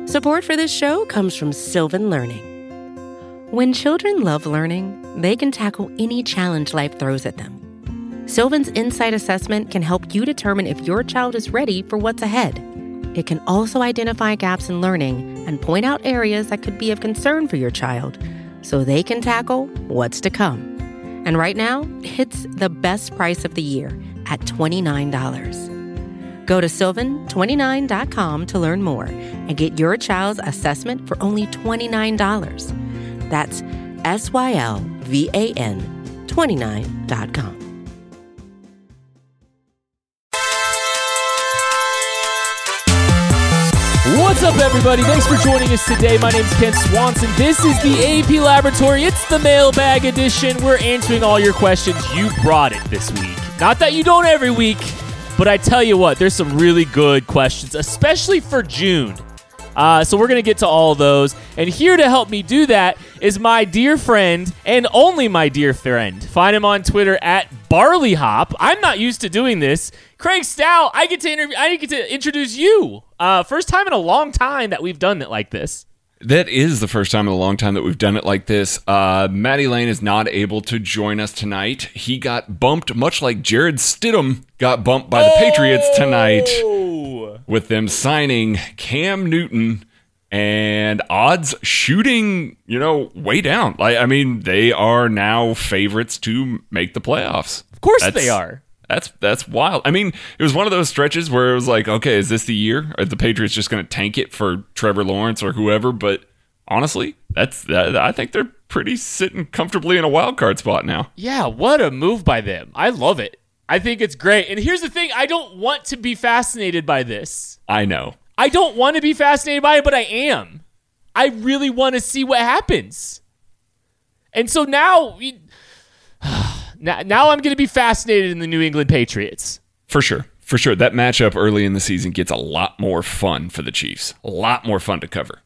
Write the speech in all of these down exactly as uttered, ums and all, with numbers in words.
Support for this show comes from Sylvan Learning. When children love learning, they can tackle any challenge life throws at them. Sylvan's Insight Assessment can help you determine if your child is ready for what's ahead. It can also identify gaps in learning and point out areas that could be of concern for your child so they can tackle what's to come. And right now, it's the best price of the year at twenty-nine dollars. Go to sylvan twenty-nine dot com to learn more and get your child's assessment for only twenty-nine dollars. That's S Y L V A N twenty-nine dot com. What's up, everybody? Thanks for joining us today. My name's Kent Swanson. This is the A P Laboratory. It's the mailbag edition. We're answering all your questions. You brought it this week. Not that you don't every week, but I tell you what, there's some really good questions, especially for June. Uh, so we're going to get to all of those. And here to help me do that is my dear friend, and only my dear friend. Find him on Twitter at BarleyHop. I'm not used to doing this. Craig Stout, I get to interview. I get to introduce you. Uh, first time in a long time that we've done it like this. That is the first time in a long time that we've done it like this. Uh, Matty Lane is not able to join us tonight. He got bumped, much like Jared Stidham got bumped by the oh! Patriots tonight, with them signing Cam Newton and odds shooting, you know, way down. Like, I mean, they are now favorites to make the playoffs. Of course That's, they are. That's that's wild. I mean, it was one of those stretches where it was like, okay, is this the year? Are the Patriots just going to tank it for Trevor Lawrence or whoever? But honestly, that's that, I think they're pretty sitting comfortably in a wild card spot now. Yeah, what a move by them. I love it. I think it's great. And here's the thing. I don't want to be fascinated by this. I know. I don't want to be fascinated by it, but I am. I really want to see what happens. And so now... We, Now, now I'm going to be fascinated in the New England Patriots. For sure. For sure. That matchup early in the season gets a lot more fun for the Chiefs. A lot more fun to cover.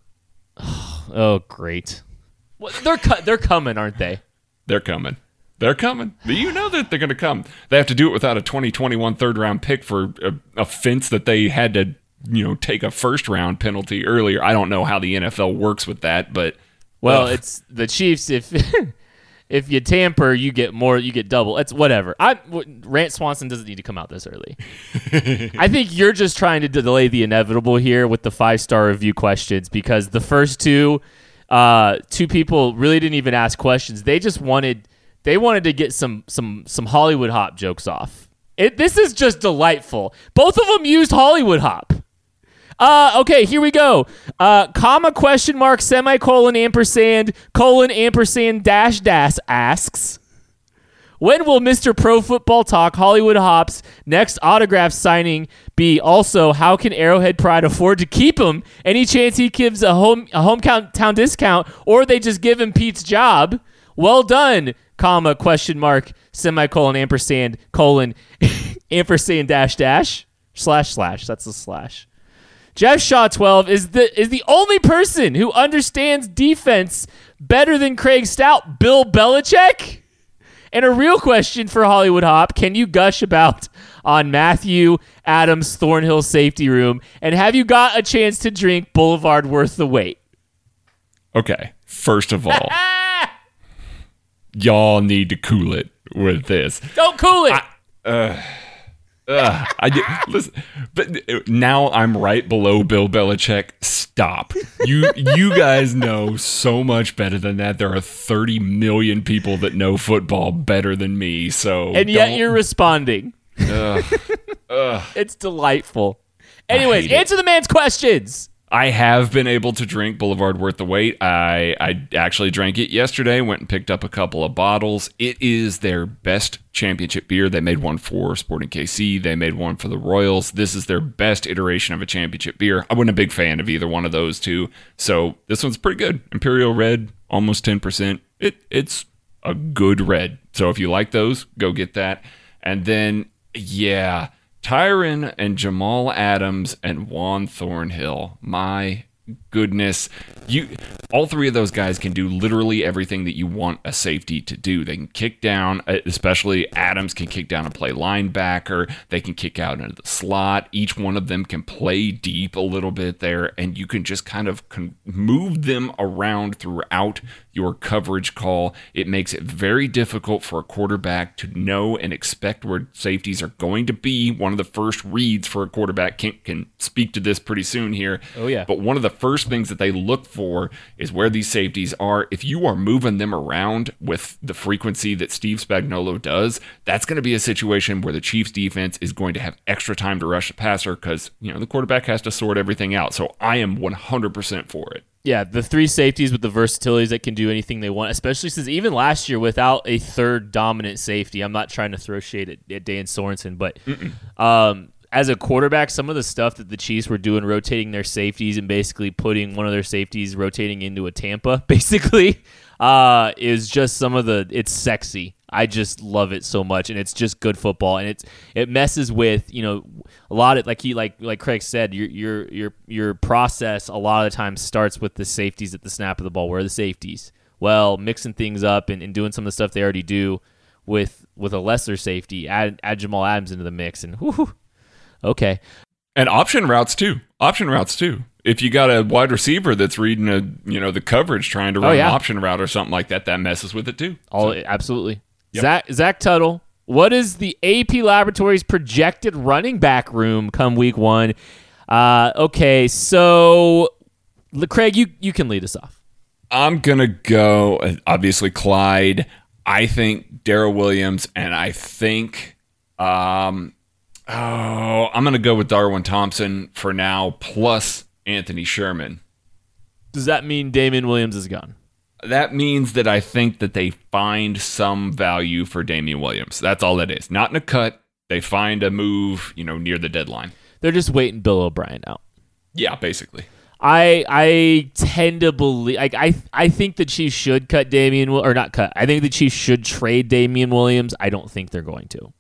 Oh, great. Well, they're cu- they're coming, aren't they? They're coming. They're coming. You know that they're going to come. They have to do it without a twenty twenty-one third-round pick for a offense that they had to, you know, take a first-round penalty earlier. I don't know how the N F L works with that, but... Well, ugh. It's the Chiefs. If... If you tamper, you get more, you get double. It's whatever. I Rant Swanson doesn't need to come out this early. I think you're just trying to delay the inevitable here with the five-star review questions, because the first two, uh, two people really didn't even ask questions. They just wanted, they wanted to get some some some Hollywood Hop jokes off. It, this is just delightful. Both of them used Hollywood Hop. Uh, okay, here we go. Uh, comma, question mark, semicolon, ampersand, colon, ampersand, dash, dash asks, when will Mister Pro Football Talk Hollywood Hop's next autograph signing be? Also, how can Arrowhead Pride afford to keep him? Any chance he gives a home a hometown discount, or they just give him Pete's job? Well done, comma, question mark, semicolon, ampersand, colon, ampersand, dash, dash, slash, slash. That's a slash. Jeff Shaw twelve is the is the only person who understands defense better than Craig Stout. Bill Belichick? And a real question for Hollywood Hop: can you gush about on Matthew Adams' Thornhill safety room? And have you got a chance to drink Boulevard worth the wait? Okay, first of all, y'all need to cool it with this. Don't cool it. I, uh, Uh, I get, listen, but now I'm right below Bill Belichick. Stop. You you guys know so much better than that. There are thirty million people that know football better than me. So and yet don't. you're responding. Ugh, ugh. It's delightful. Anyways, answer the man's questions. I have been able to drink Boulevard Worth the Wait. I, I actually drank it yesterday, went and picked up a couple of bottles. It is their best championship beer. They made one for Sporting K C. They made one for the Royals. This is their best iteration of a championship beer. I wasn't a big fan of either one of those two, so this one's pretty good. Imperial Red, almost ten percent. It It's a good red. So if you like those, go get that. And then, yeah... Tyron and Jamal Adams and Juan Thornhill. My goodness. You, all three of those guys can do literally everything that you want a safety to do. They can kick down, especially Adams can kick down and play linebacker. They can kick out into the slot. Each one of them can play deep a little bit there, and you can just kind of con- move them around throughout your coverage call. It makes it very difficult for a quarterback to know and expect where safeties are going to be. One of the first reads for a quarterback can, can speak to this pretty soon here. Oh, yeah. But one of the first things that they look for is where these safeties are. If you are moving them around with the frequency that Steve Spagnuolo does, that's going to be a situation where the Chiefs defense is going to have extra time to rush the passer because, you know, the quarterback has to sort everything out. So I am one hundred percent for it. Yeah, the three safeties with the versatilities that can do anything they want, especially since even last year without a third dominant safety, I'm not trying to throw shade at, at Dan Sorensen, but um, as a quarterback, some of the stuff that the Chiefs were doing, rotating their safeties and basically putting one of their safeties rotating into a Tampa, basically, uh, is just some of the, it's sexy. I just love it so much, and it's just good football, and it's it messes with, you know, a lot of like he like like Craig said, your your your your process a lot of the time starts with the safeties at the snap of the ball. Where are the safeties? Well, mixing things up and, and doing some of the stuff they already do with with a lesser safety, add add Jamal Adams into the mix, and whoo, okay. And option routes too. Option routes too. If you got a wide receiver that's reading a you know the coverage trying to run oh, yeah. an option route or something like that, that messes with it too. All so. Absolutely. Yep. Zach Zach Tuttle, what is the A P Laboratories projected running back room come week one? Uh, okay, so Craig, you, you can lead us off. I'm gonna go obviously Clyde. I think Darrell Williams, and I think um, oh, I'm gonna go with Darwin Thompson for now, plus Anthony Sherman. Does that mean Damian Williams is gone? That means that I think that they find some value for Damian Williams. That's all that is. Not in a cut. They find a move, you know, near the deadline. They're just waiting Bill O'Brien out. Yeah, basically. I I tend to believe like I I think the Chiefs should cut Damian or not cut. I think the Chiefs should trade Damian Williams. I don't think they're going to.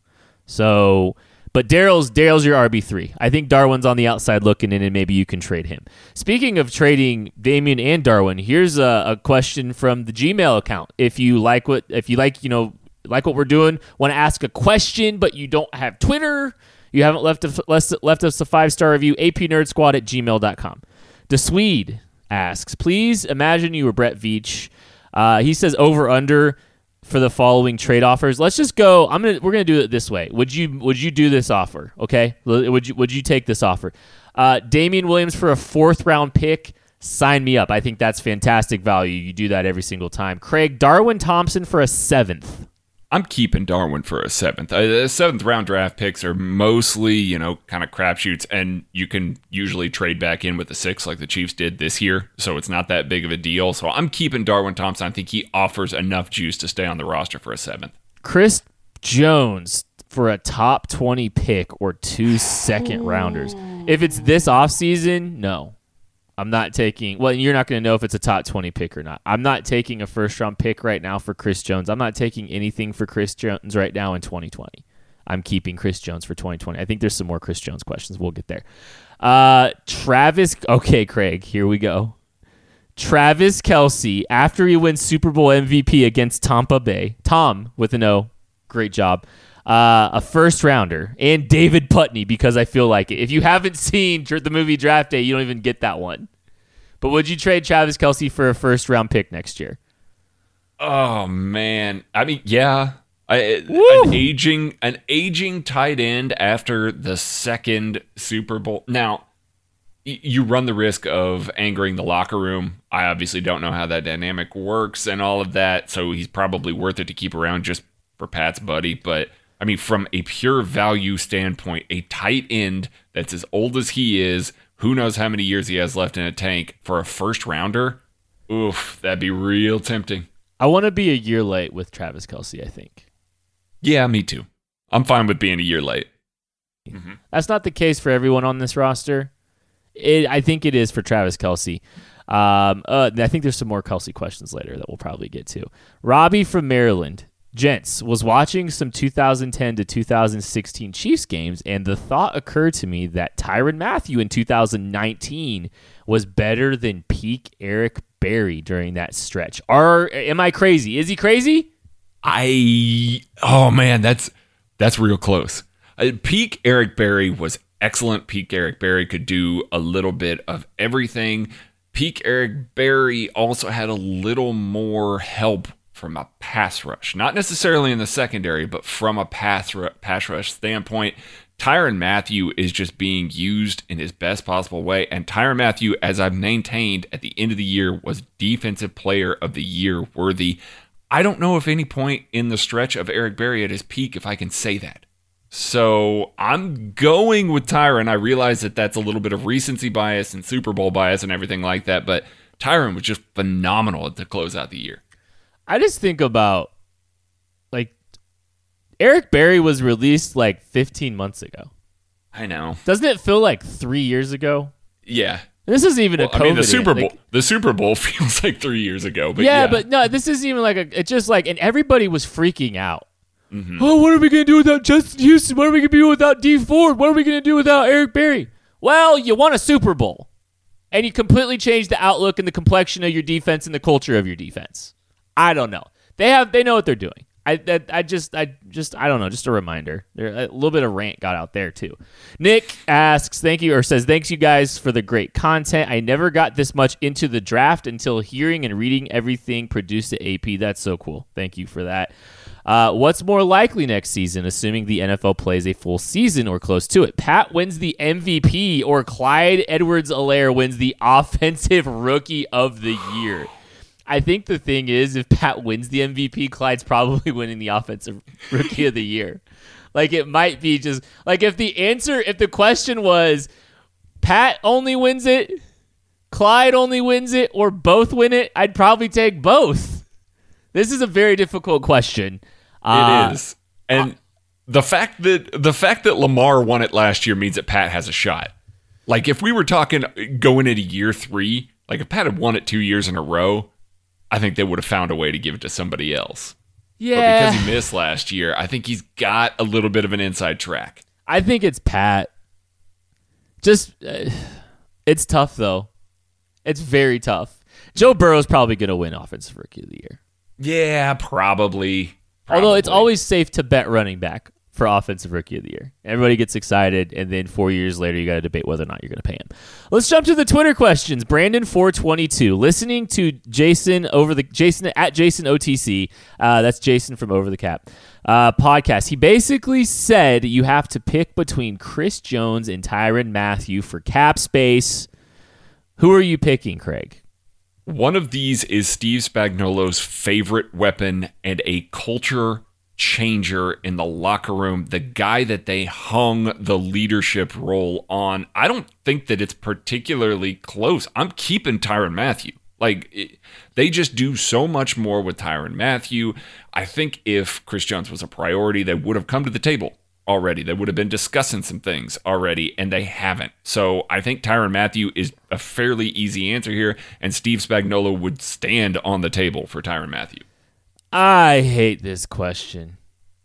So, but Daryl's Daryl's your R B three. I think Darwin's on the outside looking in, and maybe you can trade him. Speaking of trading Damian and Darwin, here's a, a question from the Gmail account. If you like what, if you like, you know, like what we're doing, want to ask a question, but you don't have Twitter, you haven't left a, left, left us a five star review. A P Nerd Squad at gmail dot com. The Swede asks, please imagine you were Brett Veach. Uh, he says over under for the following trade offers. Let's just go. I'm gonna. We're gonna do it this way. Would you Would you do this offer? Okay. Would you Would you take this offer? Uh, Damian Williams for a fourth round pick. Sign me up. I think that's fantastic value. You do that every single time. Craig, Darwin Thompson for a seventh. I'm keeping Darwin for a seventh. Uh, seventh round draft picks are mostly, you know, kind of crapshoots, and you can usually trade back in with the six like the Chiefs did this year, so it's not that big of a deal. So I'm keeping Darwin Thompson. I think he offers enough juice to stay on the roster for a seventh. Chris Jones for a top twenty pick or two second rounders. If it's this offseason, no. I'm not taking, well, you're not going to know if it's a top twenty pick or not. I'm not taking a first round pick right now for Chris Jones. I'm not taking anything for Chris Jones right now in twenty twenty. I'm keeping Chris Jones for twenty twenty. I think there's some more Chris Jones questions. We'll get there. Uh, Travis, okay, Craig, here we go. Travis Kelce, after he wins Super Bowl M V P against Tampa Bay, Tom with an O, great job. Uh, a first rounder, and David Putney, because I feel like it. If you haven't seen the movie Draft Day, you don't even get that one. But would you trade Travis Kelce for a first round pick next year? Oh man, I mean, yeah, I, an aging an aging tight end after the second Super Bowl. Now, y- you run the risk of angering the locker room. I obviously don't know how that dynamic works and all of that, so he's probably worth it to keep around just for Pat's buddy, but. I mean, from a pure value standpoint, a tight end that's as old as he is, who knows how many years he has left in a tank, for a first rounder, oof, that'd be real tempting. I want to be a year late with Travis Kelce, I think. Yeah, me too. I'm fine with being a year late. Mm-hmm. That's not the case for everyone on this roster. It, I think it is for Travis Kelce. Um, uh, I think there's some more Kelce questions later that we'll probably get to. Robbie from Maryland. Gents, was watching some two thousand ten to two thousand sixteen Chiefs games, and the thought occurred to me that Tyrann Mathieu in two thousand nineteen was better than peak Eric Berry during that stretch. Are am I crazy? Is he crazy? I oh man, that's that's real close. Uh, peak Eric Berry was excellent. Peak Eric Berry could do a little bit of everything. Peak Eric Berry also had a little more help from a pass rush, not necessarily in the secondary, but from a pass ru- pass rush standpoint. Tyrann Mathieu is just being used in his best possible way, and Tyrann Mathieu, as I've maintained at the end of the year, was Defensive Player of the Year worthy. I don't know if any point in the stretch of Eric Berry at his peak, if I can say that. So I'm going with Tyrann. I realize that that's a little bit of recency bias and Super Bowl bias and everything like that, but Tyrann was just phenomenal to close out the year. I just think about, like, Eric Berry was released like fifteen months ago. I know. Doesn't it feel like three years ago? Yeah. And this isn't even well, a COVID. I mean, the Super Bowl. Like, the Super Bowl feels like three years ago, but yeah, yeah. but no, this isn't even like a. It's just like, and everybody was freaking out. Mm-hmm. Oh, what are we gonna do without Justin Houston? What are we gonna do without Dee Ford? What are we gonna do without Eric Berry? Well, you won a Super Bowl, and you completely changed the outlook and the complexion of your defense and the culture of your defense. I don't know. They have. They know what they're doing. I, I, I just, I just, I don't know. Just a reminder. There, a little bit of rant got out there too. Nick asks, thank you, or says, thanks you guys for the great content. I never got this much into the draft until hearing and reading everything produced at A P. That's so cool. Thank you for that. Uh, what's more likely next season, assuming the N F L plays a full season or close to it? Pat wins the M V P, or Clyde Edwards-Helaire wins the Offensive Rookie of the Year? I think the thing is, if Pat wins the M V P, Clyde's probably winning the Offensive Rookie of the Year. Like, it might be just, like, if the answer, if the question was, Pat only wins it, Clyde only wins it, or both win it, I'd probably take both. This is a very difficult question. Uh, it is. And uh, the fact that the fact that Lamar won it last year means that Pat has a shot. Like, if we were talking going into year three, like if Pat had won it two years in a row, I think they would have found a way to give it to somebody else. Yeah. But because he missed last year, I think he's got a little bit of an inside track. I think it's Pat. Just, uh, it's tough, though. It's very tough. Joe Burrow's probably going to win Offensive Rookie of the Year. Yeah, probably. probably. Although it's always safe to bet running back for Offensive Rookie of the Year. Everybody gets excited, and then four years later, you got to debate whether or not you're going to pay him. Let's jump to the Twitter questions. Brandon four twenty-two, listening to Jason over the Jason at Jason O T C. Uh, that's Jason from Over the Cap uh, podcast. He basically said you have to pick between Chris Jones and Tyrann Mathieu for cap space. Who are you picking, Craig? One of these is Steve Spagnuolo's favorite weapon and a culture changer in the locker room, the guy that they hung the leadership role on. I don't think that it's particularly close. I'm keeping Tyrann Mathieu. Like, it, they just do so much more with Tyrann Mathieu. I think if Chris Jones was a priority, they would have come to the table already. They would have been discussing some things already, and they haven't. So I think Tyrann Mathieu is a fairly easy answer here, and Steve Spagnuolo would stand on the table for Tyrann Mathieu. I hate this question.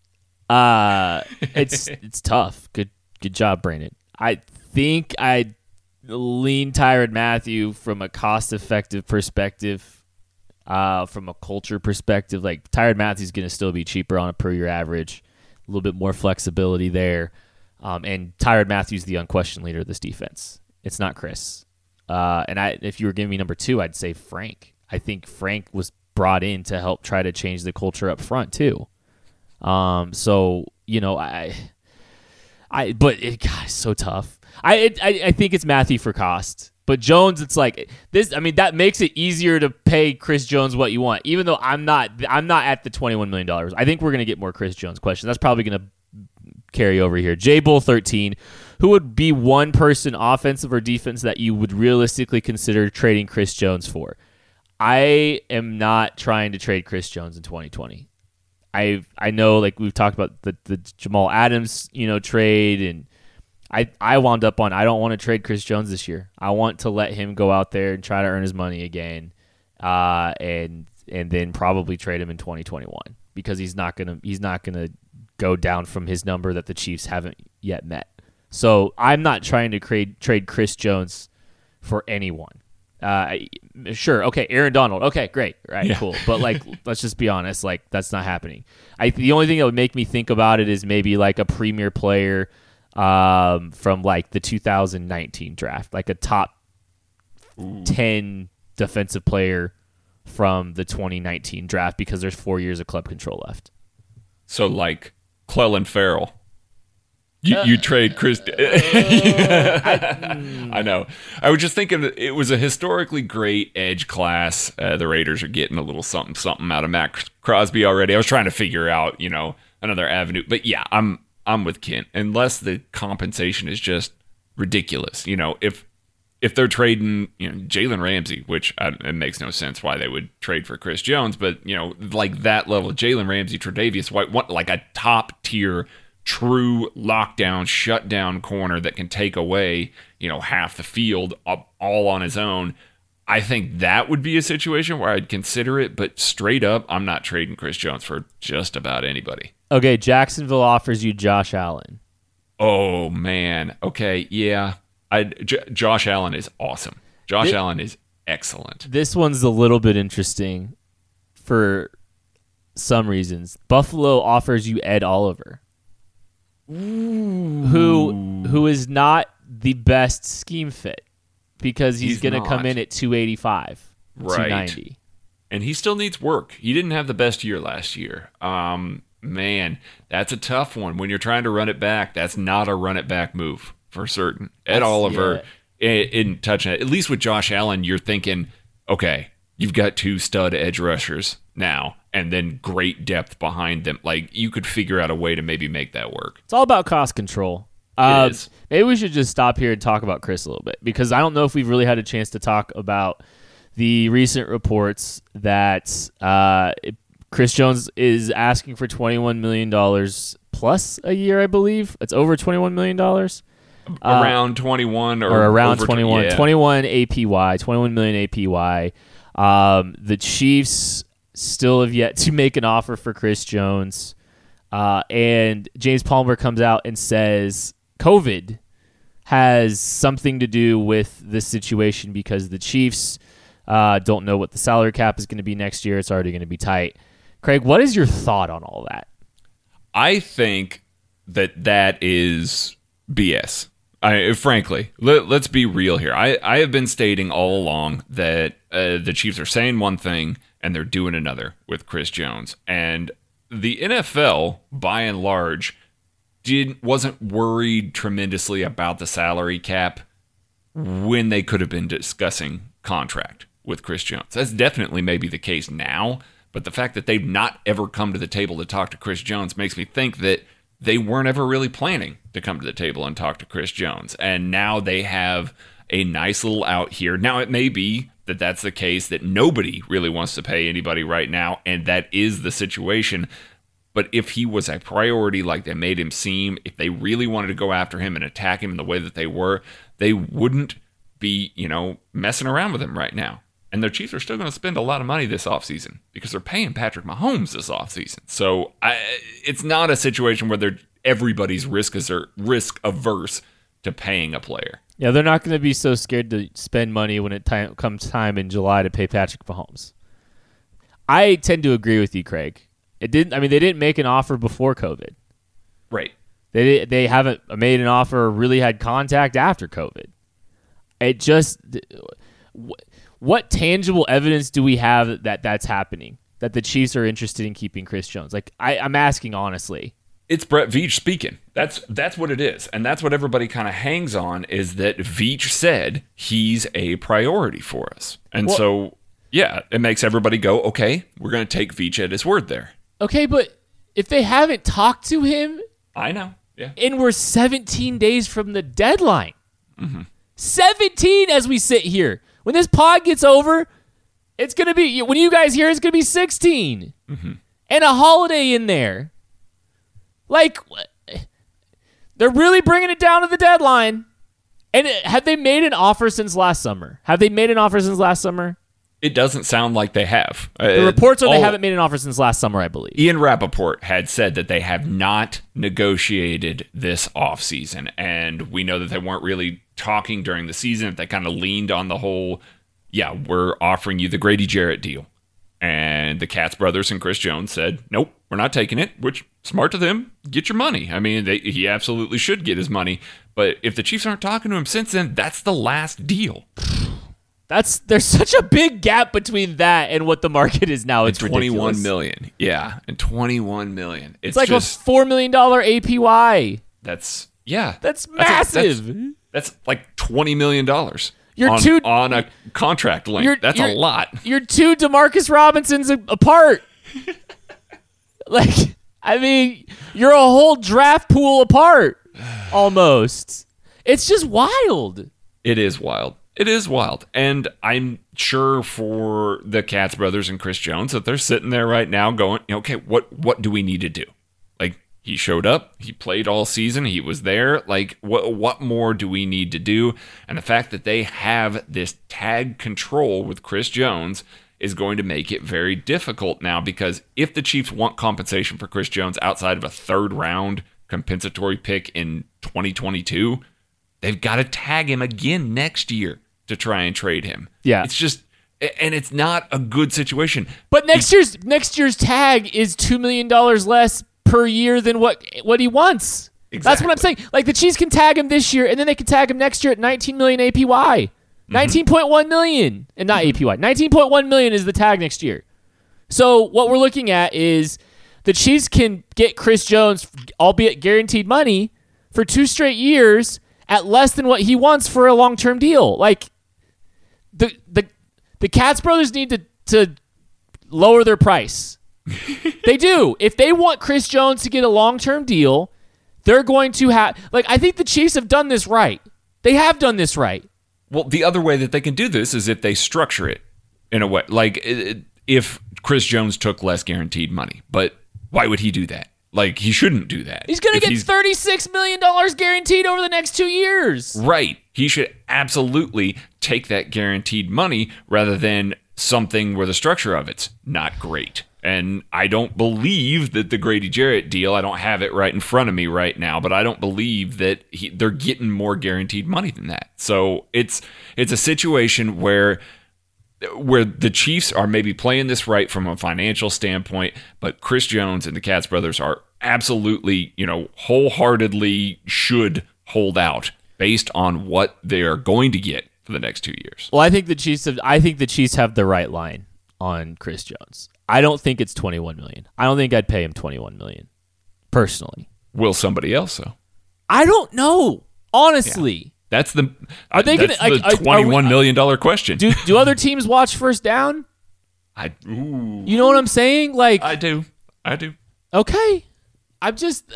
Uh it's it's tough. Good good job, Brandon. I think I lean Tyrann Mathieu from a cost-effective perspective, uh, from a culture perspective. Like, Tyrann Mathieu's going to still be cheaper on a per-year average, a little bit more flexibility there. Um, and Tyrann Mathieu's the unquestioned leader of this defense. It's not Chris. Uh, and I, if you were giving me number two, I'd say Frank. I think Frank was brought in to help try to change the culture up front too. Um, so you know, I, I, but it, God, it's so tough. I, it, I, I think it's Mathieu for cost, but Jones, it's like this. I mean, that makes it easier to pay Chris Jones what you want, even though I'm not, I'm not at the twenty-one million dollars. I think we're gonna get more Chris Jones questions. That's probably gonna carry over here. J Bull thirteen, who would be one person, offensive or defense, that you would realistically consider trading Chris Jones for? I am not trying to trade Chris Jones in twenty twenty. I I know, like we've talked about the, the Jamal Adams, you know, trade, and I I wound up on I don't want to trade Chris Jones this year. I want to let him go out there and try to earn his money again, uh, and and then probably trade him in twenty twenty-one, because he's not gonna he's not gonna go down from his number that the Chiefs haven't yet met. So I'm not trying to trade trade Chris Jones for anyone. Uh, sure, okay, Aaron Donald, okay, great, right, yeah. cool. But like, let's just be honest, like that's not happening. I the only thing that would make me think about it is maybe like a premier player um, from like the two thousand nineteen draft, like a top Ooh. ten defensive player from the twenty nineteen draft, because there's four years of club control left. So like Clelin Ferrell. You, uh, you trade Chris. Uh, I, I know. I was just thinking that it was a historically great edge class. Uh, the Raiders are getting a little something something out of Matt Crosby already. I was trying to figure out, you know, another avenue. But yeah, I'm I'm with Kent. Unless the compensation is just ridiculous. You know, if if they're trading, you know, Jalen Ramsey, which I, it makes no sense why they would trade for Chris Jones, but you know, like that level, Jalen Ramsey, Tre'Davious White, what, like a top tier. True lockdown, shutdown corner that can take away, you know, half the field all on his own. I think that would be a situation where I'd consider it, but straight up, I'm not trading Chris Jones for just about anybody. Okay, Jacksonville offers you Josh Allen. Oh, man. Okay, yeah. I, J- Josh Allen is awesome. Josh it, Allen is excellent. This one's a little bit interesting for some reasons. Buffalo offers you Ed Oliver. Ooh. Who who is not the best scheme fit because he's, he's going to come in at two eighty-five, right. two ninety. And he still needs work. He didn't have the best year last year. Um, man, that's a tough one. When you're trying to run it back, that's not a run it back move for certain. Ed that's, Oliver yeah. isn't touching it. At least with Josh Allen, you're thinking, okay, you've got two stud edge rushers now, and then great depth behind them. Like, you could figure out a way to maybe make that work. It's all about cost control. Uh, it is. Maybe we should just stop here and talk about Chris a little bit, because I don't know if we've really had a chance to talk about the recent reports that uh, Chris Jones is asking for twenty-one million dollars plus a year, I believe. It's over twenty-one million dollars. Around uh, twenty-one or, or around twenty-one. Yeah. twenty-one A P Y, twenty-one million A P Y. Um, the Chiefs still have yet to make an offer for Chris Jones. Uh, and James Palmer comes out and says COVID has something to do with this situation because the Chiefs uh, don't know what the salary cap is going to be next year. It's already going to be tight. Craig, what is your thought on all that? I think that that is B S. I, frankly, let, let's be real here. I, I have been stating all along that uh, the Chiefs are saying one thing and they're doing another with Chris Jones. And the N F L, by and large, did, wasn't worried tremendously about the salary cap when they could have been discussing contract with Chris Jones. That's definitely maybe the case now, but the fact that they've not ever come to the table to talk to Chris Jones makes me think that they weren't ever really planning to come to the table and talk to Chris Jones. And now they have a nice little out here. Now, it may be that that's the case, that nobody really wants to pay anybody right now, and that is the situation. But if he was a priority like they made him seem, if they really wanted to go after him and attack him in the way that they were, they wouldn't be, you know, messing around with him right now. And their Chiefs are still going to spend a lot of money this offseason because they're paying Patrick Mahomes this offseason. So I, it's not a situation where they're, everybody's risk is risk averse to paying a player. Yeah, they're not going to be so scared to spend money when it time, comes time in July to pay Patrick Mahomes. I tend to agree with you, Craig. It didn't. I mean, they didn't make an offer before COVID. Right. They they haven't made an offer or really had contact after COVID. It just. What tangible evidence do we have that that's happening? That the Chiefs are interested in keeping Chris Jones? Like, I, I'm asking honestly. It's Brett Veach speaking. That's that's what it is. And that's what everybody kind of hangs on, is that Veach said he's a priority for us. And well, so, yeah, it makes everybody go, okay, we're going to take Veach at his word there. Okay, but if they haven't talked to him. I know, yeah. And we're seventeen days from the deadline. Mm-hmm. seventeen as we sit here. When this pod gets over, it's going to be, when you guys hear, it's going to be sixteen. Mm-hmm. And a holiday in there. Like, they're really bringing it down to the deadline. And have they made an offer since last summer? Have they made an offer since last summer? It doesn't sound like they have. The reports are they haven't made an offer since last summer, I believe. Ian Rappaport had said that they have not negotiated this offseason, and we know that they weren't really talking during the season. They kind of leaned on the whole, yeah, we're offering you the Grady Jarrett deal. And the Katz brothers and Chris Jones said, nope, we're not taking it, which, smart to them, get your money. I mean, they, he absolutely should get his money. But if the Chiefs aren't talking to him since then, that's the last deal. That's there's such a big gap between that and what the market is now. It's twenty-one ridiculous. million. Yeah, and twenty-one million. It's, It's like just, a four million dollar A P Y. That's yeah. That's a- massive. that's, that's like twenty million dollars. You're on, two- on a contract length. You're- That's you're- a lot. You're two DeMarcus Robinsons a- apart. Like, I mean, you're a whole draft pool apart, almost. It's just wild. It is wild. It is wild. And I'm sure for the Katz brothers and Chris Jones that they're sitting there right now going, okay, what what do we need to do? Like, he showed up, he played all season, he was there. Like, what what more do we need to do? And the fact that they have this tag control with Chris Jones is going to make it very difficult now, because if the Chiefs want compensation for Chris Jones outside of a third round compensatory pick in twenty twenty-two, they've got to tag him again next year to try and trade him. Yeah. It's just, and it's not a good situation. But next year's next year's tag is two million dollars less per year than what what he wants. Exactly. That's what I'm saying. Like, the Chiefs can tag him this year, and then they can tag him next year at nineteen million A P Y. nineteen point one million, and not A P Y. nineteen point one million is the tag next year. So what we're looking at is the Chiefs can get Chris Jones, albeit guaranteed money, for two straight years at less than what he wants for a long-term deal. Like, the the the Katz brothers need to to lower their price. They do. If they want Chris Jones to get a long-term deal, they're going to have, like, I think the Chiefs have done this right. They have done this right. Well, the other way that they can do this is if they structure it in a way. Like, it- if Chris Jones took less guaranteed money. But why would he do that? Like, he shouldn't do that. He's going to If get he's- thirty-six million dollars guaranteed over the next two years. Right. He should absolutely take that guaranteed money rather than something where the structure of it's not great. And I don't believe that the Grady Jarrett deal, I don't have it right in front of me right now, but I don't believe that he, they're getting more guaranteed money than that. So it's it's a situation where where the Chiefs are maybe playing this right from a financial standpoint, but Chris Jones and the Katz brothers are absolutely, you know, wholeheartedly should hold out based on what they are going to get for the next two years. Well, I think the Chiefs have, I think the Chiefs have the right line on Chris Jones. I don't think it's twenty-one million dollars. I don't think I'd pay him twenty-one million dollars personally. Will somebody else, though? I don't know, honestly. That's the Are they that's gonna- the like, are- are we- twenty-one million dollar question. Do do other teams watch first down? I ooh, You know what I'm saying? Like, I do. I do. okay, I'm just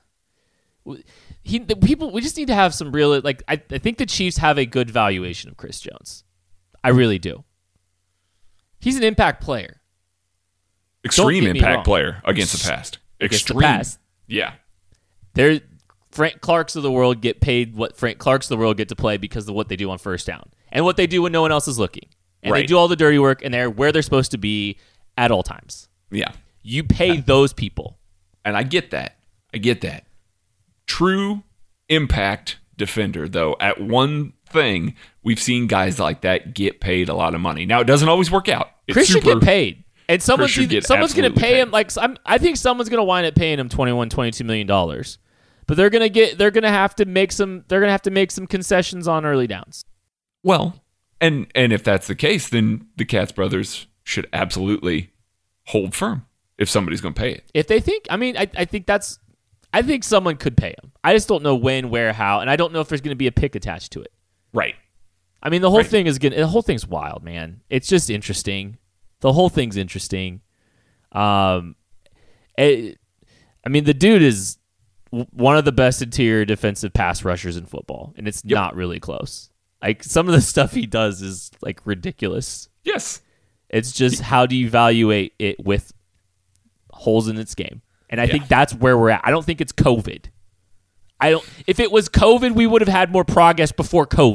he the people. We just need to have some real, like. I, I think the Chiefs have a good valuation of Chris Jones. I really do. He's an impact player. Extreme get me impact wrong. player against the past. Against the Extreme. past. Yeah. They're Frank Clarks of the world get paid what Frank Clarks of the world get to play because of what they do on first down and what they do when no one else is looking. And they Right. do all the dirty work, and they're where they're supposed to be at all times. Yeah. You pay those people. And I get that. I get that. True impact defender, though, at one thing, we've seen guys like that get paid a lot of money. Now, it doesn't always work out. It's Chris should super- get paid. And someone's, should either, get someone's going to absolutely pay him paid. like I'm, I think someone's going to wind up paying him twenty-one, twenty-two million dollars. But they're going to get they're going to have to make some they're going to have to make some concessions on early downs. Well, and and if that's the case, then the Katz brothers should absolutely hold firm if somebody's going to pay it. If they think, I mean, I, I think that's I think someone could pay him. I just don't know when, where, how, and I don't know if there's going to be a pick attached to it. Right. I mean, the whole Right. thing is good. The whole thing's wild, man. It's just interesting. The whole thing's interesting. Um, it, I mean, the dude is w- one of the best interior defensive pass rushers in football, and it's Yep. not really close. Like, some of the stuff he does is like ridiculous. Yes. It's just how do you evaluate it with holes in its game, and I Yeah. think that's where we're at. I don't think it's COVID. I don't. If it was COVID, we would have had more progress before COVID.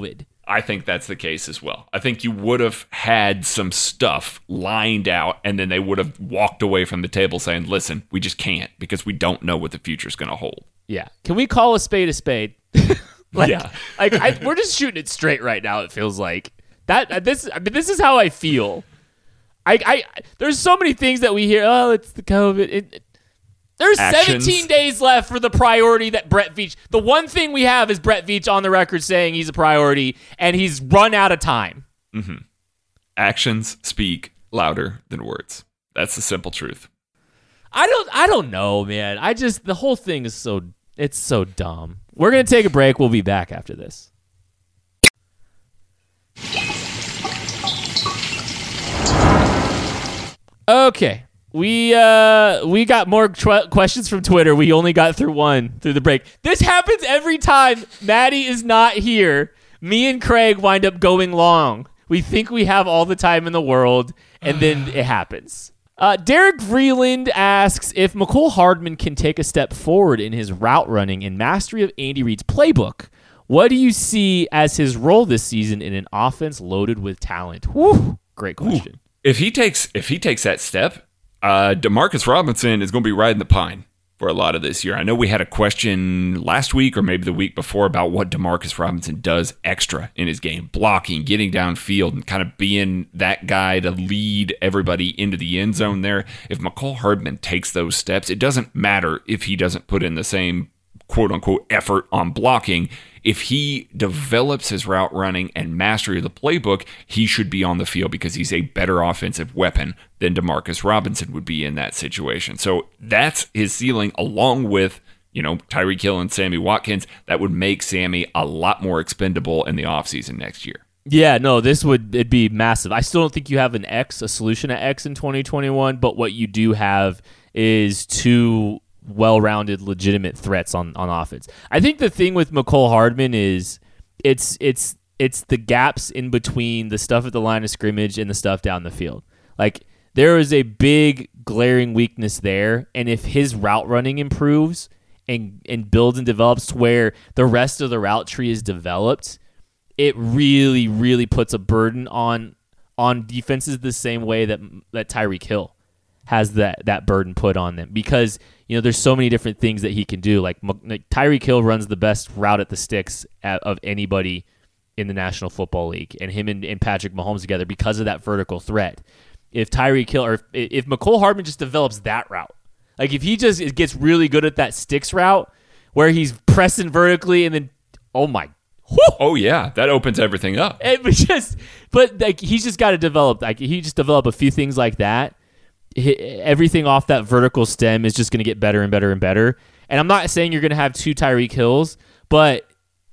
I think that's the case as well. I think you would have had some stuff lined out, and then they would have walked away from the table saying, listen, we just can't because we don't know what the future's going to hold. Yeah. Can we call a spade a spade? like, yeah. like I, we're just shooting it straight right now, it feels like. that. This I mean, this is how I feel. I, I There's so many things that we hear, oh, it's the COVID. It, it, There's Actions. seventeen days left for the priority that Brett Veach. The one thing we have is Brett Veach on the record saying he's a priority, and he's run out of time. Mm-hmm. Actions speak louder than words. That's the simple truth. I don't. I don't know, man. I just the whole thing is so. It's so dumb. We're gonna take a break. We'll be back after this. Okay. We uh we got more tw- questions from Twitter. We only got through one through the break. This happens every time Maddie is not here. Me and Craig wind up going long. We think we have all the time in the world, and then it happens. Uh, Derek Vreeland asks if McCole Hardman can take a step forward in his route running and mastery of Andy Reid's playbook. What do you see as his role this season in an offense loaded with talent? Woo, great question. Ooh. If he takes if he takes that step, Uh, Demarcus Robinson is going to be riding the pine for a lot of this year. I know we had a question last week or maybe the week before about what Demarcus Robinson does extra in his game, blocking, getting downfield, and kind of being that guy to lead everybody into the end zone there. If McCole Hardman takes those steps, it doesn't matter if he doesn't put in the same quote-unquote effort on blocking. If he develops his route running and mastery of the playbook, he should be on the field because he's a better offensive weapon than Demarcus Robinson would be in that situation. So that's his ceiling, along with, you know, Tyreek Hill and Sammy Watkins. That would make Sammy a lot more expendable in the offseason next year. Yeah, no, this would it'd be massive. I still don't think you have an X, a solution at X in twenty twenty-one, but what you do have is two well-rounded, legitimate threats on, on offense. I think the thing with McCole Hardman is it's it's it's the gaps in between the stuff at the line of scrimmage and the stuff down the field. Like, there is a big glaring weakness there, and if his route running improves and and builds and develops to where the rest of the route tree is developed, it really, really puts a burden on on defenses the same way that that Tyreek Hill has that that burden put on them, because you know there's so many different things that he can do. Like, like Tyreek Hill runs the best route at the sticks at, of anybody in the National Football League, and him and, and Patrick Mahomes together because of that vertical threat. If Tyreek Hill or if, if McCole Hardman just develops that route, like if he just gets really good at that sticks route where he's pressing vertically and then oh my. Whew. Oh yeah, that opens everything up. It was just, but like he's just got to develop. Like he just develop a few things like that. Everything off that vertical stem is just going to get better and better and better. And I'm not saying you're going to have two Tyreek Hills, but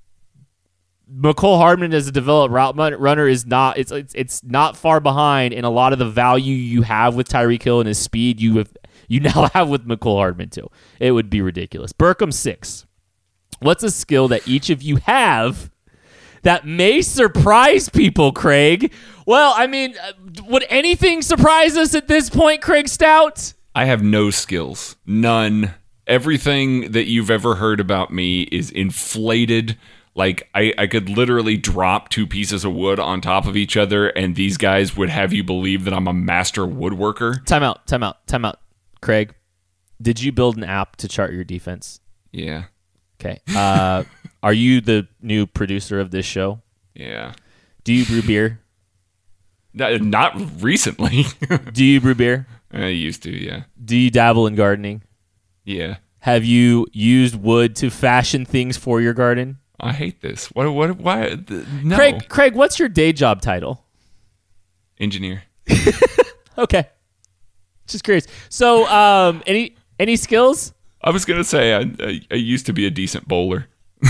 McCole Hardman as a developed route runner is not. It's it's it's not far behind in a lot of the value you have with Tyreek Hill and his speed. You have you now have with McCole Hardman too. It would be ridiculous. Burkham six. What's a skill that each of you have that may surprise people, Craig? Well, I mean, would anything surprise us at this point, Craig Stout? I have no skills. None. Everything that you've ever heard about me is inflated. Like, I, I could literally drop two pieces of wood on top of each other, and these guys would have you believe that I'm a master woodworker. Time out, time out, time out. Craig, did you build an app to chart your defense? Yeah. Okay. Uh, are you the new producer of this show? Yeah. Do you brew beer? Not, not recently. Do you brew beer? I used to, yeah. Do you dabble in gardening? Yeah. Have you used wood to fashion things for your garden? I hate this. What? What? Why? Th- no. Craig, Craig, what's your day job title? Engineer. Okay. Just curious. So, um, any any skills? I was gonna say I, I, I used to be a decent bowler.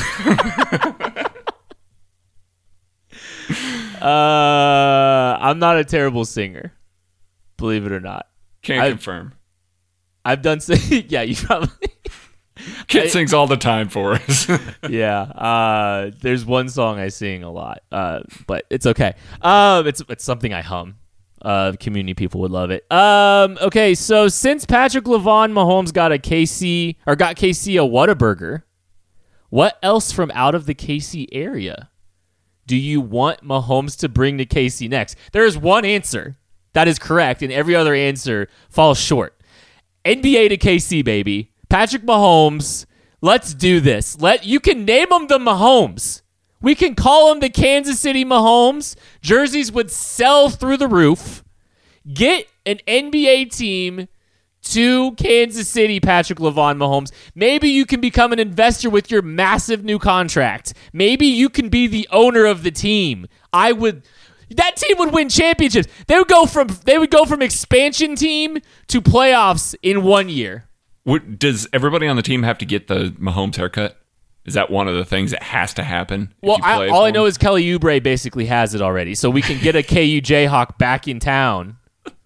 uh, I'm not a terrible singer, believe it or not. Can't I've, confirm. I've done. Yeah, you probably. Kit I, sings all the time for us. Yeah. Uh, there's one song I sing a lot, uh, but it's okay. Um, it's it's something I hum. Uh, community people would love it. Um, okay, so since Patrick LaVon Mahomes got a K C or got K C a Whataburger, what else from out of the K C area do you want Mahomes to bring to K C next? There is one answer that is correct, and every other answer falls short. N B A to K C, baby. Patrick Mahomes, let's do this. Let you can name him the Mahomes. We can call him the Kansas City Mahomes. Jerseys would sell through the roof. Get an N B A team to Kansas City, Patrick LaVon Mahomes. Maybe you can become an investor with your massive new contract. Maybe you can be the owner of the team. I would... That team would win championships. They would go from they would go from expansion team to playoffs in one year. What, does everybody on the team have to get the Mahomes haircut? Is that one of the things that has to happen? Well, I, all I know is Kelly Oubre basically has it already, so we can get a K U Jayhawk back in town.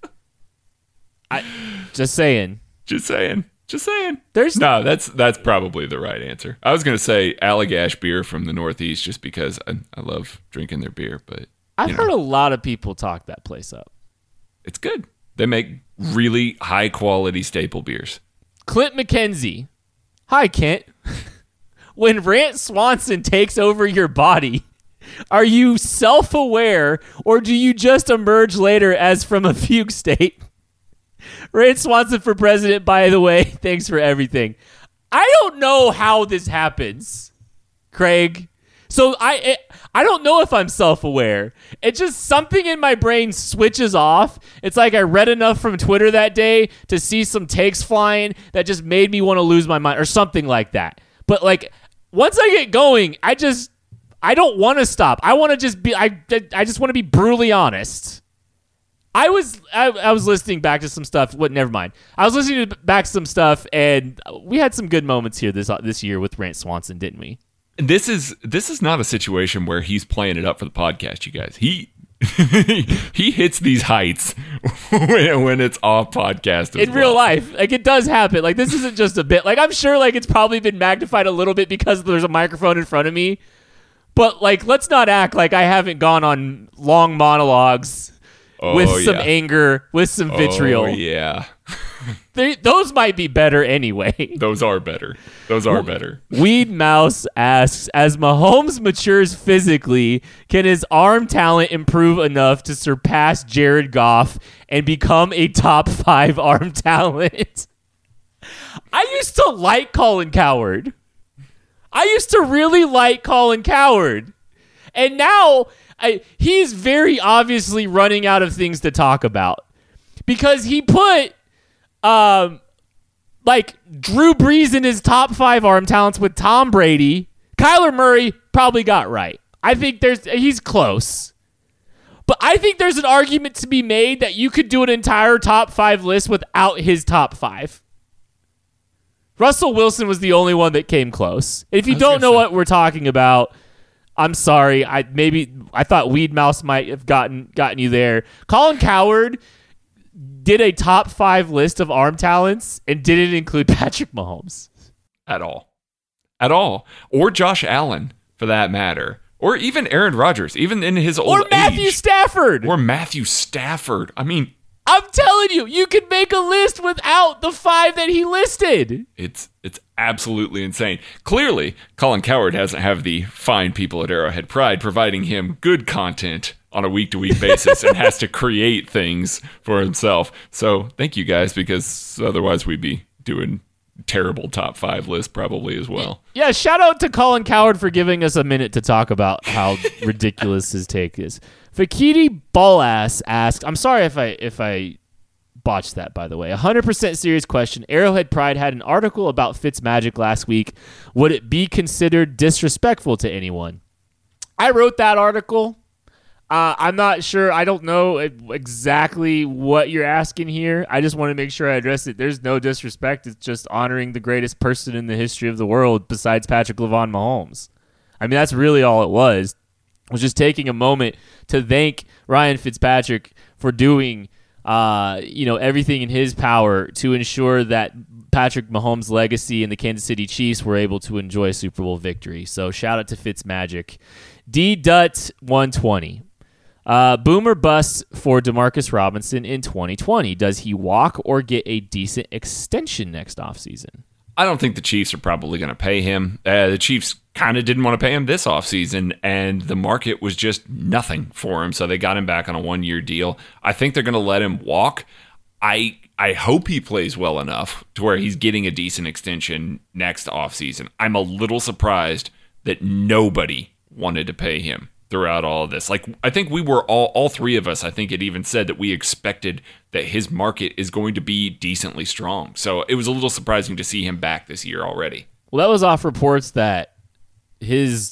I just saying. Just saying. Just saying. There's no. That's that's probably the right answer. I was going to say Allagash beer from the Northeast, just because I, I love drinking their beer, but. I've you know. heard a lot of people talk that place up. It's good. They make really high quality staple beers. Clint McKenzie. Hi, Kent. When Rant Swanson takes over your body, are you self-aware or do you just emerge later as from a fugue state? Rant Swanson for president, by the way. Thanks for everything. I don't know how this happens, Craig. So I it, I don't know if I'm self-aware. It's just something in my brain switches off. It's like I read enough from Twitter that day to see some takes flying that just made me want to lose my mind or something like that. But like once I get going, I just I don't want to stop. I want to just be I I just want to be brutally honest. I was I, I was listening back to some stuff. What? Never mind. I was listening to back to some stuff, and we had some good moments here this this year with Rant Swanson, didn't we? This is this is not a situation where he's playing it up for the podcast, you guys. He he hits these heights when, when it's off podcast. In well. real life, like it does happen. Like this isn't just a bit. Like I'm sure, like it's probably been magnified a little bit because there's a microphone in front of me. But like, let's not act like I haven't gone on long monologues oh, with some yeah. anger, with some vitriol. Oh yeah. They, those might be better anyway. Those are better. Those are better. Weed Mouse asks, as Mahomes matures physically, can his arm talent improve enough to surpass Jared Goff and become a top five arm talent? I used to like Colin Cowherd. I used to really like Colin Cowherd. And now I, he's very obviously running out of things to talk about. Because he put... Um, like Drew Brees in his top five arm talents with Tom Brady. Kyler Murray probably got right. I think there's he's close. But I think there's an argument to be made that you could do an entire top five list without his top five. Russell Wilson was the only one that came close. If you don't know say. what we're talking about, I'm sorry. I maybe I thought Weed Mouse might have gotten gotten you there. Colin Cowherd did a top five list of arm talents and didn't include Patrick Mahomes. At all. At all. Or Josh Allen, for that matter. Or even Aaron Rodgers, even in his old age. Or Matthew age. Stafford. Or Matthew Stafford. I mean... I'm telling you, you can make a list without the five that he listed. It's it's absolutely insane. Clearly, Colin Cowherd doesn't have the fine people at Arrowhead Pride providing him good content on a week-to-week basis and has to create things for himself. So thank you guys, because otherwise we'd be doing terrible top five list probably as well. Yeah, shout out to Colin Cowherd for giving us a minute to talk about how ridiculous his take is. Fakiti Ballass asked, I'm sorry if I if I botched that, by the way. one hundred percent serious question. Arrowhead Pride had an article about Fitzmagic last week. Would it be considered disrespectful to anyone? I wrote that article. Uh, I'm not sure. I don't know exactly what you're asking here. I just want to make sure I address it. There's no disrespect. It's just honoring the greatest person in the history of the world besides Patrick LaVon Mahomes. I mean, that's really all it was. It was just taking a moment to thank Ryan Fitzpatrick for doing uh, you know, everything in his power to ensure that Patrick Mahomes' legacy and the Kansas City Chiefs were able to enjoy a Super Bowl victory. So shout out to Fitzmagic. D Dutt one twenty. Uh, boomer bust for Demarcus Robinson in twenty twenty. Does he walk or get a decent extension next offseason? I don't think the Chiefs are probably going to pay him. Uh, the Chiefs kind of didn't want to pay him this offseason, and the market was just nothing for him. So they got him back on a one-year deal. I think they're going to let him walk. I I hope he plays well enough to where he's getting a decent extension next offseason. I'm a little surprised that nobody wanted to pay him throughout all of this. Like, I think we were all, all three of us, I think it even said that we expected that his market is going to be decently strong. So it was a little surprising to see him back this year already. Well, that was off reports that his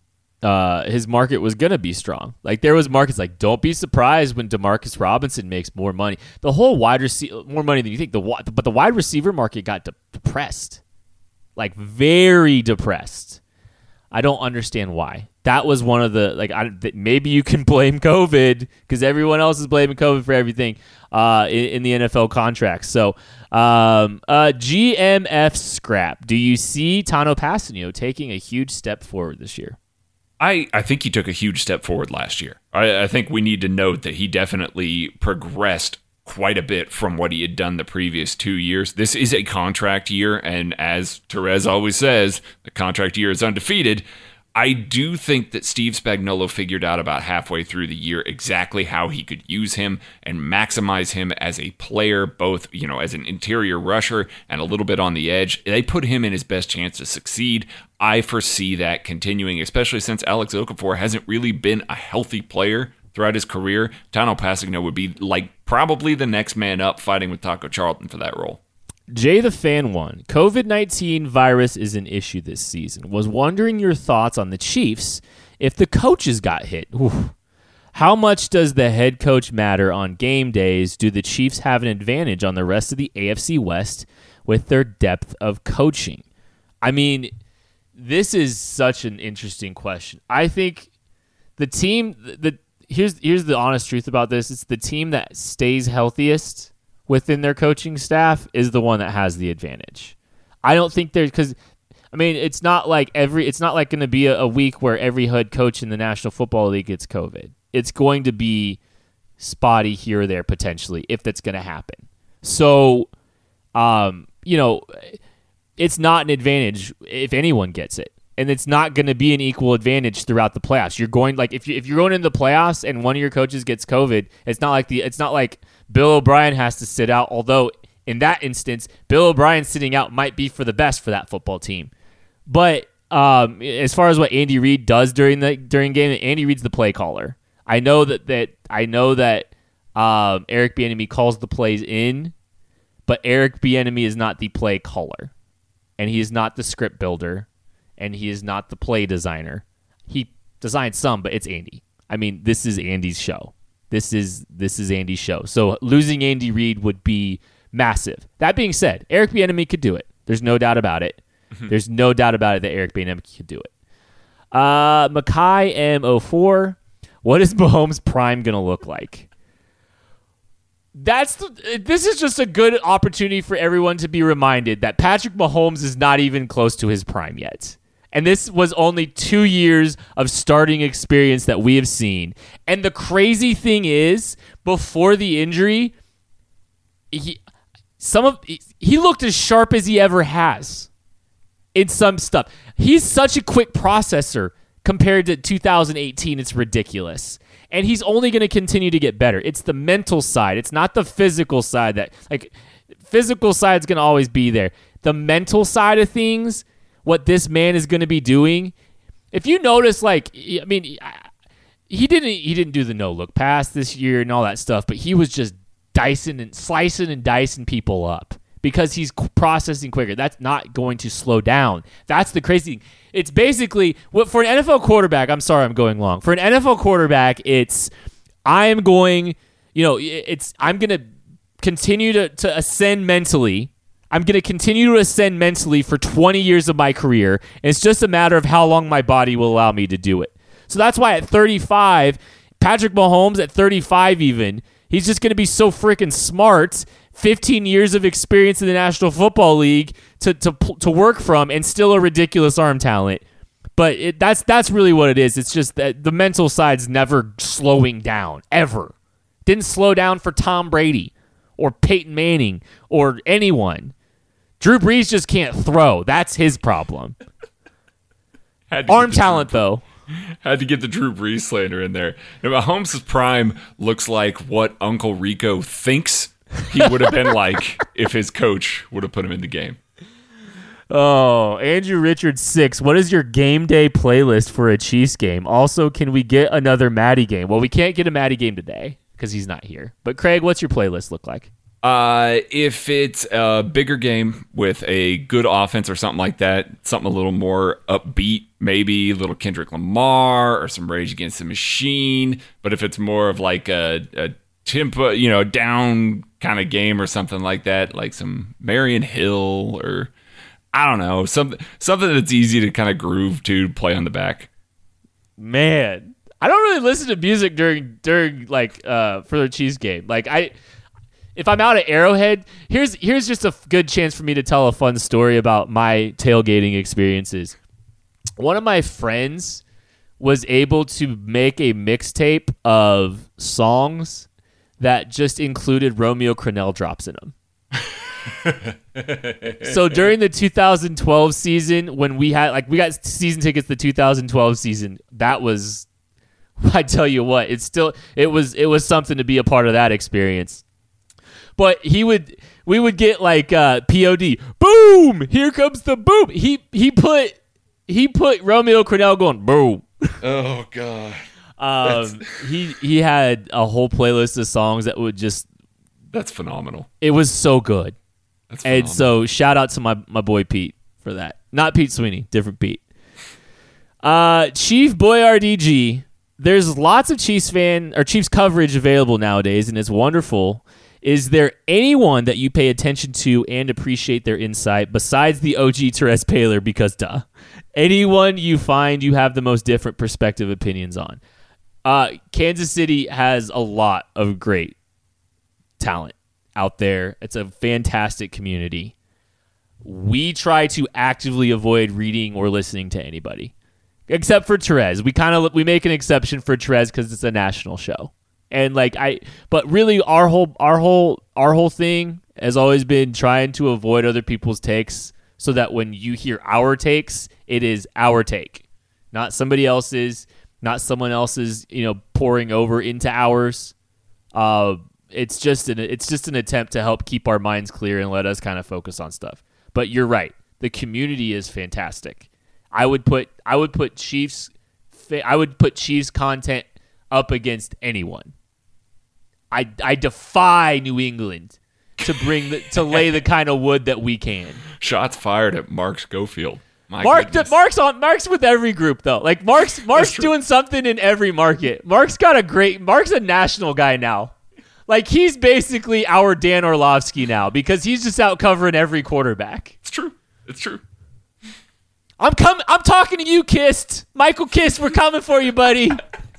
uh, his market was going to be strong. Like, there was markets like, don't be surprised when Demarcus Robinson makes more money. The whole wide receiver, more money than you think. The But the wide receiver market got de- depressed. Like, very depressed. I don't understand why. That was one of the, like, I, maybe you can blame COVID because everyone else is blaming COVID for everything uh, in, in the N F L contracts. So, um, uh, G M F scrap. Do you see Tano Passanio taking a huge step forward this year? I, I think he took a huge step forward last year. I, I think we need to note that he definitely progressed quite a bit from what he had done the previous two years. This is a contract year, and as Therese always says, the contract year is undefeated. I do think that Steve Spagnuolo figured out about halfway through the year exactly how he could use him and maximize him as a player, both, you know, as an interior rusher and a little bit on the edge. They put him in his best chance to succeed. I foresee that continuing, especially since Alex Okafor hasn't really been a healthy player throughout his career. Tano Passanio would be like probably the next man up fighting with Taco Charlton for that role. Jay the Fan one. COVID nineteen virus is an issue this season. Was wondering your thoughts on the Chiefs if the coaches got hit. Oof. How much does the head coach matter on game days? Do the Chiefs have an advantage on the rest of the A F C West with their depth of coaching? I mean, this is such an interesting question. I think the team, the here's here's the honest truth about this. It's the team that stays healthiest within their coaching staff is the one that has the advantage. I don't think there's, because I mean, it's not like every, it's not like going to be a, a week where every head coach in the National Football League gets COVID. It's going to be spotty here or there potentially if that's going to happen. So, um, you know, it's not an advantage if anyone gets it. And it's not going to be an equal advantage throughout the playoffs. You're going like if you if you're going into the playoffs and one of your coaches gets COVID, it's not like the it's not like Bill O'Brien has to sit out. Although in that instance, Bill O'Brien sitting out might be for the best for that football team. But um, as far as what Andy Reid does during the during game, Andy Reid's the play caller. I know that that I know that um, Eric Bieniemy calls the plays in, but Eric Bieniemy is not the play caller, and he is not the script builder. And he is not the play designer. He designed some, but it's Andy. I mean, this is Andy's show. This is this is Andy's show. So losing Andy Reid would be massive. That being said, Eric Bieniemy could do it. There's no doubt about it. Mm-hmm. There's no doubt about it that Eric Bieniemy could do it. Uh, Makai M oh four. What is Mahomes' prime going to look like? That's the, this is just a good opportunity for everyone to be reminded that Patrick Mahomes is not even close to his prime yet. And this was only two years of starting experience that we have seen. And the crazy thing is, before the injury, he some of he looked as sharp as he ever has in some stuff. He's such a quick processor compared to two thousand eighteen. It's ridiculous. And he's only going to continue to get better. It's the mental side. It's not the physical side that, like, physical side's going to always be there. The mental side of things, what this man is going to be doing. If you notice, like, I mean, he didn't he didn't do the no look pass this year and all that stuff, but he was just dicing and slicing and dicing people up because he's processing quicker. That's not going to slow down. That's the crazy thing. It's basically, what for an N F L quarterback, I'm sorry I'm going long. For an N F L quarterback, it's, I am going, you know, it's, I'm going to continue to, to ascend mentally. I'm going to continue to ascend mentally for twenty years of my career. And it's just a matter of how long my body will allow me to do it. So that's why at thirty-five, Patrick Mahomes at thirty-five even, he's just going to be so freaking smart, fifteen years of experience in the National Football League to to to work from, and still a ridiculous arm talent. But it, that's that's really what it is. It's just that the mental side's never slowing down, ever. Didn't slow down for Tom Brady or Peyton Manning or anyone. Drew Brees just can't throw. That's his problem. Arm talent, Drew, though. Had to get the Drew Brees slander in there. Now, Mahomes' prime looks like what Uncle Rico thinks he would have been like if his coach would have put him in the game. Oh, Andrew Richards six. What is your game day playlist for a Chiefs game? Also, can we get another Matty game? Well, we can't get a Matty game today because he's not here. But Craig, what's your playlist look like? Uh, if it's a bigger game with a good offense or something like that, something a little more upbeat, maybe a little Kendrick Lamar or some Rage Against the Machine. But if it's more of like a, a tempo, you know, down kind of game or something like that, like some Marion Hill or I don't know, something something that's easy to kind of groove to play on the back. Man, I don't really listen to music during during like uh for the Chiefs game. Like I. If I'm out at Arrowhead, here's here's just a good chance for me to tell a fun story about my tailgating experiences. One of my friends was able to make a mixtape of songs that just included Romeo Crennel drops in them. So during the two thousand twelve season, when we had like we got season tickets the two thousand twelve season, that was, I tell you what, it's still it was it was something to be a part of that experience. But he would, we would get like uh, P O D, boom! Here comes the boom. He he put he put Romeo Crennel going boom. Oh god. um, he he had a whole playlist of songs that would just. That's phenomenal. It was so good. That's phenomenal. And so shout out to my my boy Pete for that. Not Pete Sweeney, different Pete. Uh, Chief Boyardee. There's lots of Chiefs fan or Chiefs coverage available nowadays, and it's wonderful. Is there anyone that you pay attention to and appreciate their insight besides the O G Therese Paylor? Because duh. Anyone you find you have the most different perspective opinions on. Uh, Kansas City has a lot of great talent out there. It's a fantastic community. We try to actively avoid reading or listening to anybody. Except for Therese. We kind of we make an exception for Therese because it's a national show. And like I, but really, our whole, our whole, our whole thing has always been trying to avoid other people's takes, so that when you hear our takes, it is our take, not somebody else's, not someone else's, you know, pouring over into ours. Uh, it's just an, it's just an attempt to help keep our minds clear and let us kind of focus on stuff. But you're right, the community is fantastic. I would put, I would put Chiefs, I would put Chiefs content up against anyone. I, I defy New England to bring the, to lay the kind of wood that we can. Shots fired at Mark Schofield. My Mark, Mark's on. Mark's with every group though. Like Mark's, Mark's doing something in every market. Mark's got a great. Mark's a national guy now. Like he's basically our Dan Orlovsky now because he's just out covering every quarterback. It's true. It's true. I'm coming. I'm talking to you, Kist. Michael Kist, we're coming for you, buddy.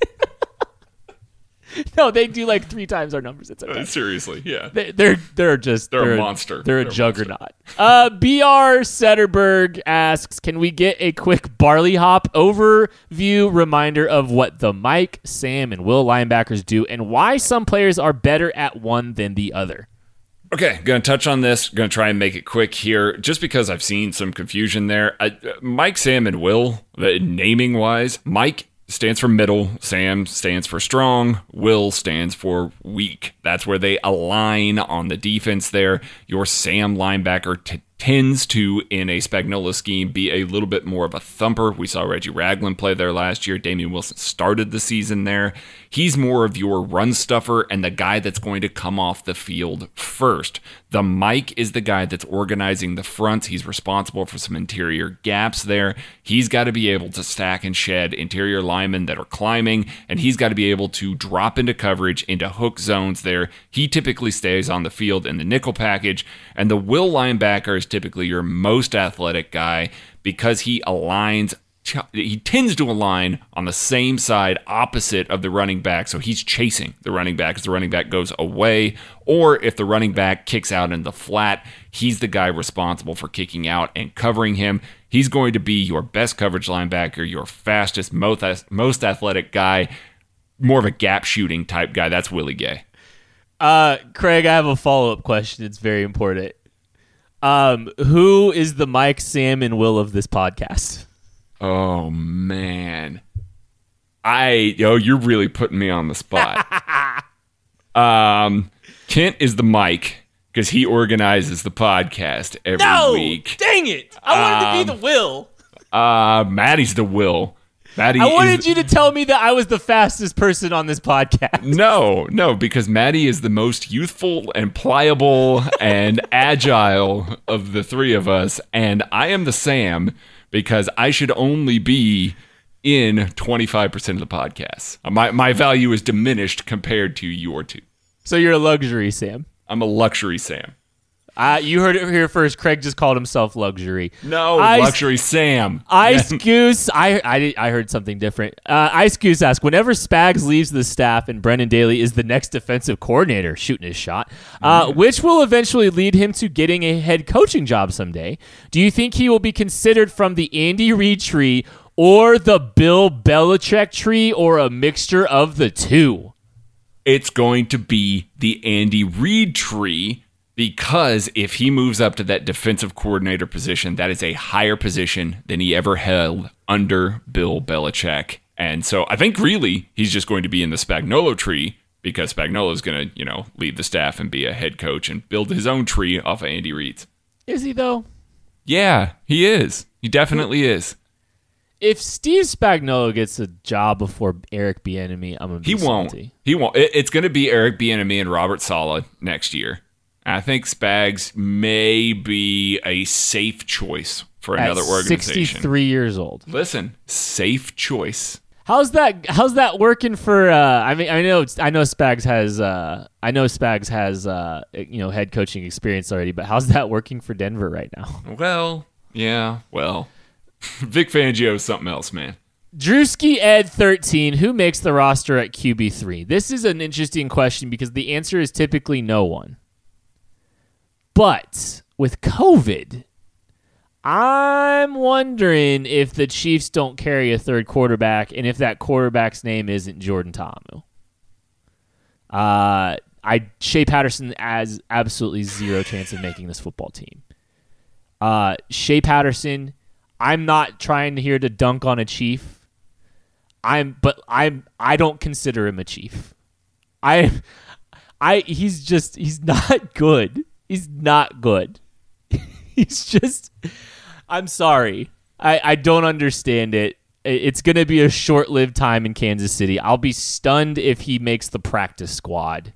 No, they do like three times our numbers. It's okay. Uh, seriously, yeah. They, they're they're just they're, they're a monster. They're, they're a juggernaut. Uh, B R Setterberg asks, can we get a quick Barley Hop overview reminder of what the Mike, Sam, and Will linebackers do, and why some players are better at one than the other? Okay, going to touch on this. Going to try and make it quick here, just because I've seen some confusion there. I, Mike, Sam, and Will, naming wise, Mike stands for middle, Sam stands for strong, Will stands for weak. That's where they align on the defense there. Your Sam linebacker t- tends to, in a Spagnuolo scheme, be a little bit more of a thumper. We saw Reggie Ragland play there last year. Damian Wilson started the season there. He's more of your run stuffer and the guy that's going to come off the field first. The Mike is the guy that's organizing the fronts. He's responsible for some interior gaps there. He's got to be able to stack and shed interior linemen that are climbing, and he's got to be able to drop into coverage, into hook zones there. He typically stays on the field in the nickel package, and the Will linebacker is typically your most athletic guy because he aligns he tends to align on the same side opposite of the running back, so he's chasing the running back as the running back goes away, or if the running back kicks out in the flat, he's the guy responsible for kicking out and covering him. He's going to be your best coverage linebacker, your fastest, most, most athletic guy, more of a gap shooting type guy. That's Willie Gay. Uh, Craig, I have a follow-up question. It's very important. Um, who is the Mike, Sam, and Will of this podcast? Oh, man. I, yo, you're really putting me on the spot. um, Kent is the mic because he organizes the podcast every no! week. Dang it! I wanted Um, to be the Will. Uh, Maddie's the Will. Maddie I wanted is, you to tell me that I was the fastest person on this podcast. No, no, because Maddie is the most youthful and pliable and agile of the three of us, and I am the Sam because I should only be in twenty-five percent of the podcasts. My my value is diminished compared to your two. So you're a luxury, Sam. I'm a luxury Sam. Uh, you heard it here first. Craig just called himself luxury. No, Ice, luxury Sam. Ice Goose. I, I, I heard something different. Uh, Ice Goose asks, whenever Spags leaves the staff and Brennan Daly is the next defensive coordinator, shooting his shot, uh, mm-hmm. which will eventually lead him to getting a head coaching job someday, do you think he will be considered from the Andy Reid tree or the Bill Belichick tree or a mixture of the two? It's going to be the Andy Reid tree. Because if he moves up to that defensive coordinator position, that is a higher position than he ever held under Bill Belichick. And so I think really he's just going to be in the Spagnuolo tree because Spagnuolo is going to, you know, lead the staff and be a head coach and build his own tree off of Andy Reid's. Is he, though? Yeah, he is. He definitely is. If Steve Spagnuolo gets a job before Eric Bieniemy, I'm going to be He won't. salty. He won't. It, it's going to be Eric Bieniemy and Robert Saleh next year. I think Spags may be a safe choice for another At organization. sixty-three years old. Listen, safe choice. How's that? How's that working for? Uh, I mean, I know, it's, I know Spags has, uh, I know Spags has, uh, you know, head coaching experience already. But how's that working for Denver right now? Well, yeah, well, Vic Fangio is something else, man. Drewski Ed thirteen, who makes the roster at Q B three? This is an interesting question because the answer is typically no one. But with COVID, I'm wondering if the Chiefs don't carry a third quarterback and if that quarterback's name isn't Jordan Ta'amu. Uh, I Shea Patterson has absolutely zero chance of making this football team. Uh, Shea Patterson, I'm not trying to here to dunk on a Chief. I'm, but I'm, I don't consider him a Chief. I, I, he's just, he's not good. He's not good. He's just, I'm sorry. I, I don't understand it. It's going to be a short-lived time in Kansas City. I'll be stunned if he makes the practice squad.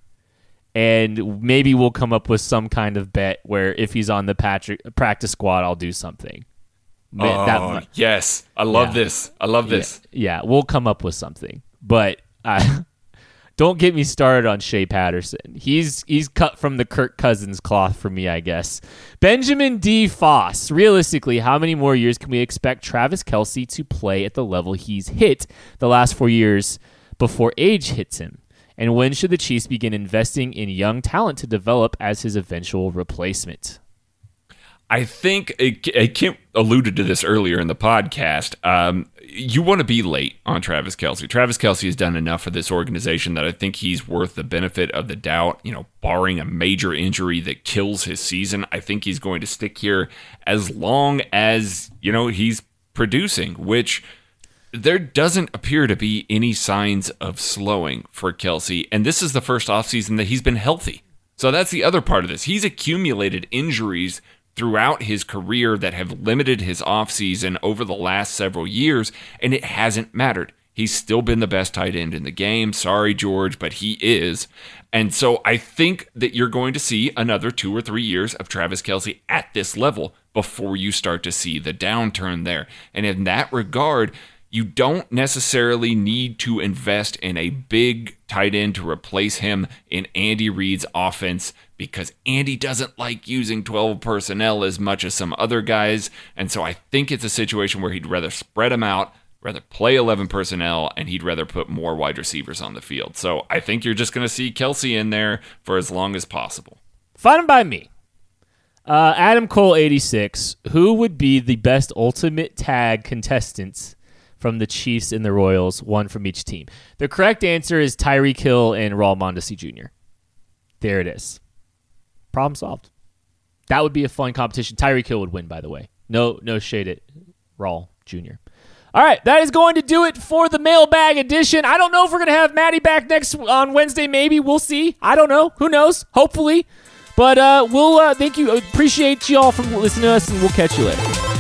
And maybe we'll come up with some kind of bet where if he's on the Patrick, practice squad, I'll do something. Oh, that, yes. I love yeah. this. I love this. Yeah, yeah, we'll come up with something. But I... Don't get me started on Shea Patterson. He's he's cut from the Kirk Cousins cloth for me, I guess. Benjamin D. Foss. Realistically, how many more years can we expect Travis Kelce to play at the level he's hit the last four years before age hits him? And when should the Chiefs begin investing in young talent to develop as his eventual replacement? I think Kim alluded to this earlier in the podcast. Um, you want to be late on Travis Kelce. Travis Kelce has done enough for this organization that I think he's worth the benefit of the doubt. You know, barring a major injury that kills his season, I think he's going to stick here as long as, you know, he's producing, which there doesn't appear to be any signs of slowing for Kelce. And this is the first offseason that he's been healthy. So that's the other part of this. He's accumulated injuries throughout his career that have limited his offseason over the last several years, and it hasn't mattered. He's still been the best tight end in the game. Sorry, George, but he is. And so I think that you're going to see another two or three years of Travis Kelce at this level before you start to see the downturn there. And in that regard, you don't necessarily need to invest in a big tight end to replace him in Andy Reid's offense because Andy doesn't like using twelve personnel as much as some other guys. And so I think it's a situation where he'd rather spread them out, rather play eleven personnel, and he'd rather put more wide receivers on the field. So I think you're just going to see Kelce in there for as long as possible. Fine by me. Uh, Adam Cole, eighty-six. Who would be the best ultimate tag contestants from the Chiefs and the Royals, one from each team? The correct answer is Tyreek Hill and Raul Mondesi Junior There it is. Problem solved. That would be a fun competition. Tyreek Hill would win, by the way. No no shade at Raul Junior All right, that is going to do it for the mailbag edition. I don't know if we're going to have Maddie back next on Wednesday. Maybe. We'll see. I don't know. Who knows? Hopefully. But uh, we'll uh, thank you. Appreciate you all for listening to us, and we'll catch you later.